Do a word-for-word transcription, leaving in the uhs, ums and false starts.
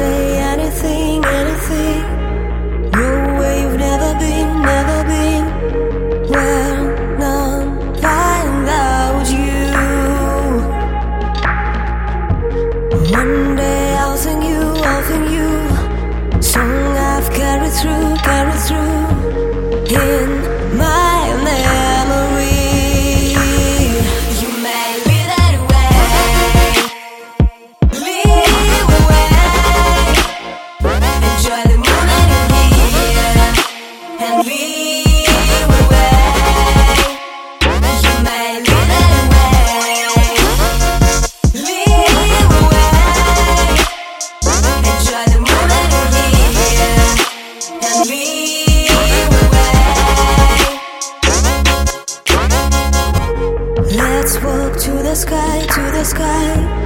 say anything, anything. You're where you've never been, never been. When I'm flying without you, one day I'll sing you, I'll sing you. Song I've carried through, carried through in my memory. You made me that way, leave away. Enjoy the moment you're here and leave away. You made me that way, leave away. Enjoy the moment you're here and leave away. Let's walk to the sky, to the sky.